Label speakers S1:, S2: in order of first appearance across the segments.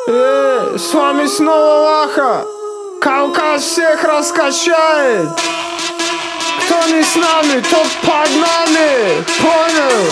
S1: С вами снова Лаха. Кавказ всех раскачает. Кто не с нами, тот под нами. Понял?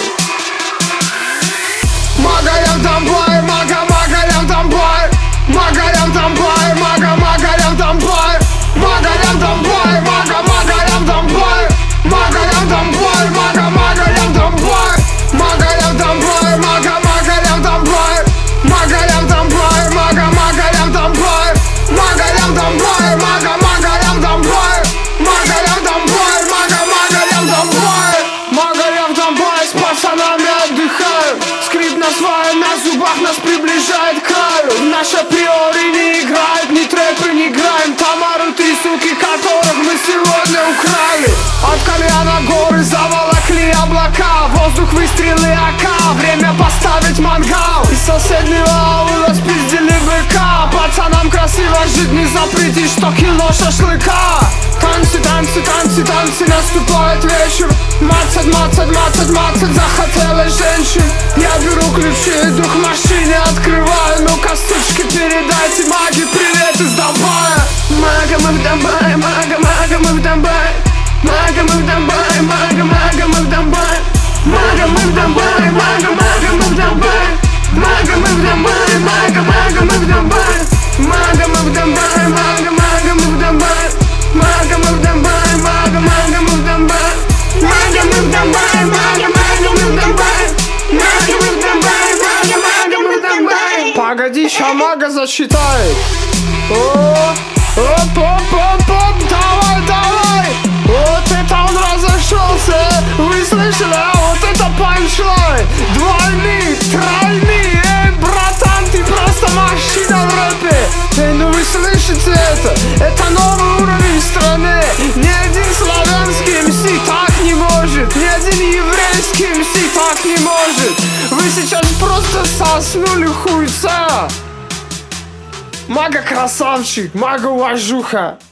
S1: Магарям тамбай, магарям тамбай, магарям тамбай, магарям тамбай, магарям тамбай, магарям тамбай, магарям тамбай, магарям тамбай, магарям тамбай, магарям тамбай, магарям тамбай, магарям тамбай, магарям тамбай, магарям тамбай, магарям тамбай, магарям тамбай, магарям тамбай, с пацанами отдыхаю. Скрип на сваем, на зубах нас приближает к краю. Наши априори не играют, ни трэпы не играем. Тамару три суки, которых мы сегодня украли. От кальяна горы заволокли облака. Воздух выстрелы АК, время поставить мангал. Из соседнего аула спиздили быка. Пацанам красиво жить, не запретишь 100 кило шашлыка. Танцы, танцы, танцы, танцы, наступает вечер. Мацать, мацать, мацать, мацать захотелось женщин. Я беру ключи, иду к машине, открываю. Ну-ка, сучки, передайте маге привет из Дубая. Мага, мы в Дубае, мага, мага, мы в Дубае. Мага, мы в Дубае, мага, мага, мы в Дубае. Мага, мы в Дубае, мага, мага, мы в Дубае. Мага, мы в Дубае, мага, мага, мы в Дубае. Мага, мы в Дубае, мага, мага, мы в Дубае. Мага, мы в Дубае, мага, мага, мы в Дубае. Мага, мы в Дубае, мага, мага, мы в Дубае. Мага, мы в Дубае, мага, мага, мы в Дубае. Погоди, ща мага засчитает. Оп, оп, оп, оп, давай, давай. Вот это он разошелся. Вы слышали, а вот это панчлайн. Двойный, тройный. Эй, братан, ты просто машина в рэпе. Эй, ну вы слышите это? Это новый уровень страны. Ни один славянский МС так не может. Ни один еврейский МС так не может. Вы сейчас просто соснули хуйца. Мага красавчик, мага уважуха.